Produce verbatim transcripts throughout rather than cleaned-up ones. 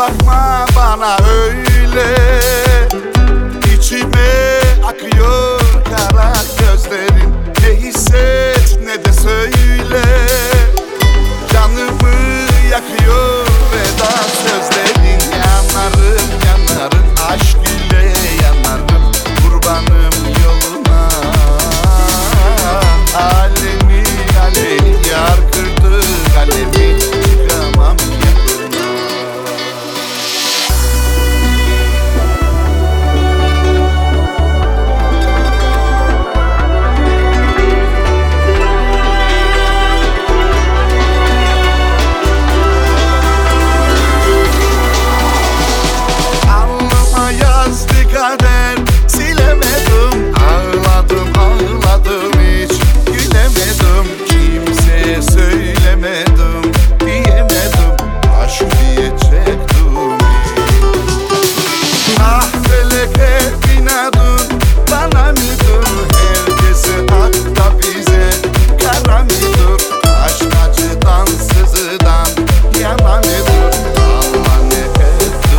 bakma bana öyle, İçime akıyor kara gözlerin. Ne hisset ne de söyle, canımı yakıyor veda sözlerin. Yanarım yanarım aşk ile yanarım, kurbanım yoluna. Alemi alemi yar kırdı kalemi, çıkamam yakına. Alnıma yazdı kader, silemedim. Ağladım ağladım hiç gülemedim. Kimseye söylemedim, diyemedim. Aşk diyecektim. Ah felek hep inadın bana mıdır? Herkese hak da bize kara mıdır? Aşk acıdan sızıdan yana mıdır? Allah ne etti?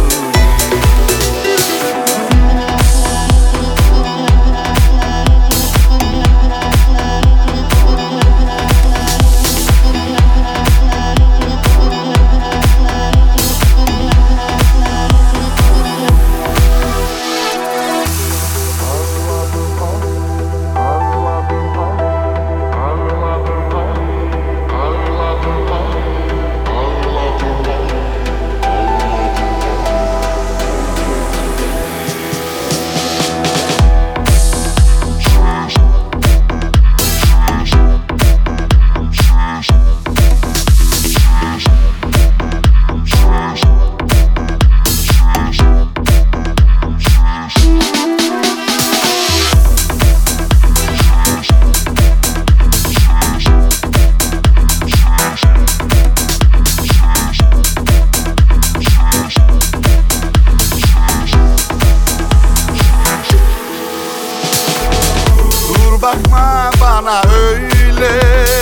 Dur bakma bana öyle,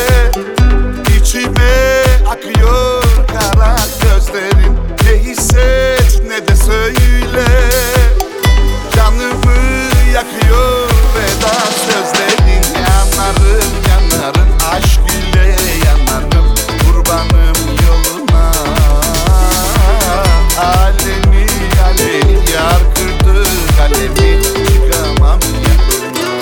İçime akıyor kara gözlerin. Ne hisset ne de söyle, canımı yakıyor veda sözlerin. Yanarım yanarım aşk ile yanarım, kurbanım yoluna. Alemi alemi yar kırdı kalemi, çıkamam yakına.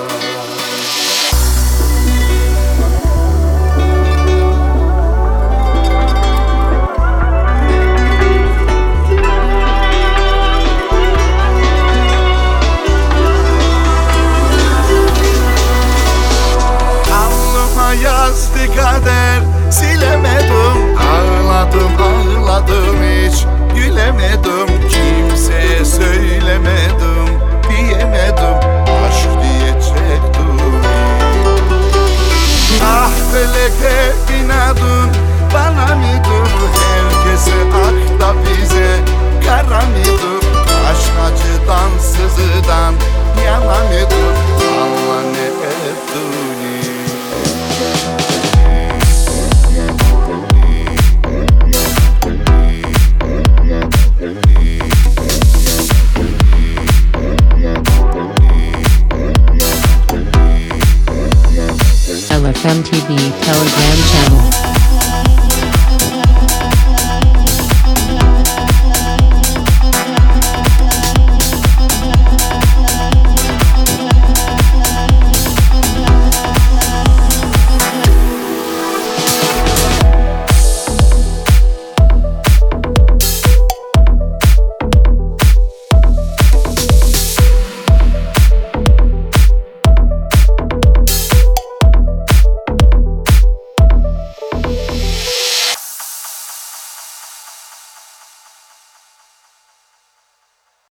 Alnıma yazdı kader, silemedim. Ağladım ağladım hiç gülemedim. Kimseye söylemedim, diyemedim. Aşk diyecektim. Ah felek hep inadın bana mıdır? Herkese hak da bize kara mıdır? Aşk acıdan sızıdan yana mıdır? Allah ne ettiğini. L F M T V Telegram